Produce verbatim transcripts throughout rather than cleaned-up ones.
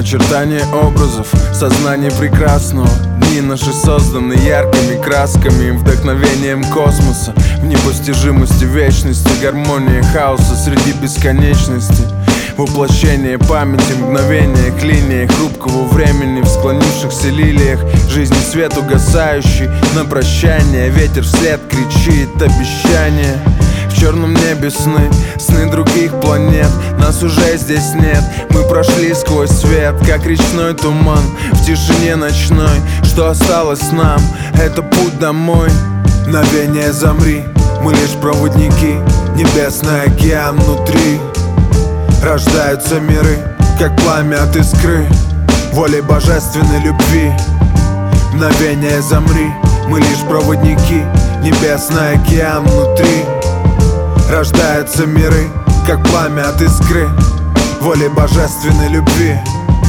Очертания образов, сознание прекрасного. Дни наши созданы яркими красками, вдохновением космоса, в непостижимости вечности, гармонии хаоса среди бесконечности. Воплощение памяти, мгновение к линии хрупкого времени в склонившихся лилиях. Жизни свет угасающий, на прощание ветер вслед кричит обещание. В черном небе сны, сны других планет. Нас уже здесь нет, мы прошли сквозь свет, как речной туман в тишине ночной. Что осталось нам, это путь домой. Мгновение замри, мы лишь проводники. Небесный океан внутри. Рождаются миры, как пламя от искры, волей божественной любви. Мгновение замри, мы лишь проводники. Небесный океан внутри. Рождаются миры, как пламя от искры, волей божественной любви.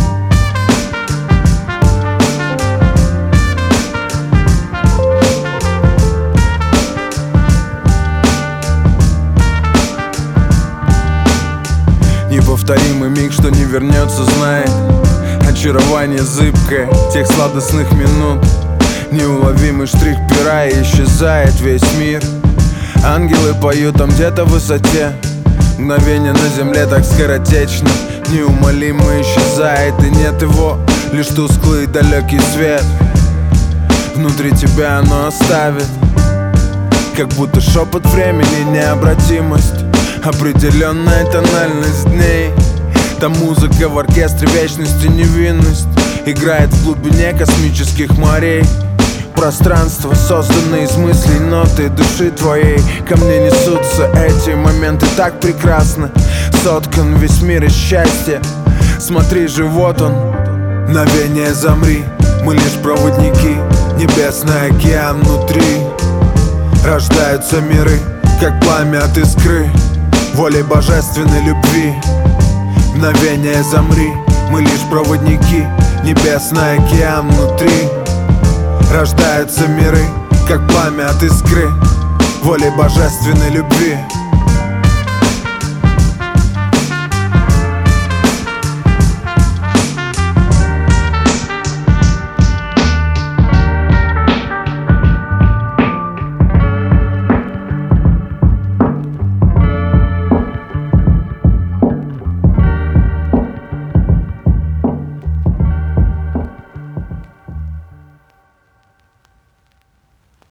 Неповторимый миг, что не вернется, знает. Очарование зыбкое тех сладостных минут. Неуловимый штрих пера, и исчезает весь мир. Ангелы поют там где-то в высоте. Мгновение на земле так скоротечно, неумолимо исчезает, и нет его, лишь тусклый далекий свет. Внутри тебя оно оставит, как будто шепот времени, необратимость, определенная тональность дней. Там музыка в оркестре вечности, невинность играет в глубине космических морей. Пространство, созданное из мыслей, ноты души твоей. Ко мне несутся эти моменты так прекрасно. Соткан весь мир из счастья. Смотри же, вот он. Мгновение замри, мы лишь проводники. Небесный океан внутри. Рождаются миры, как пламя от искры, волей божественной любви. Мгновение замри, мы лишь проводники. Небесный океан внутри. Рождаются миры, как пламя от искры, волей божественной любви.